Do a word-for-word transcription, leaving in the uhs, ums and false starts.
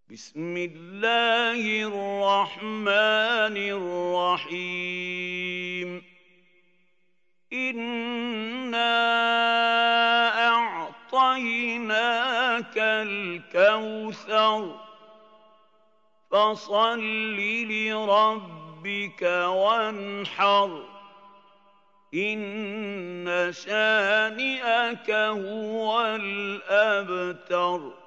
بسم الله الرحمن الرحيم إنا أعطيناك الكوثر فصل لربك وانحر إن شانئك هو الأبتر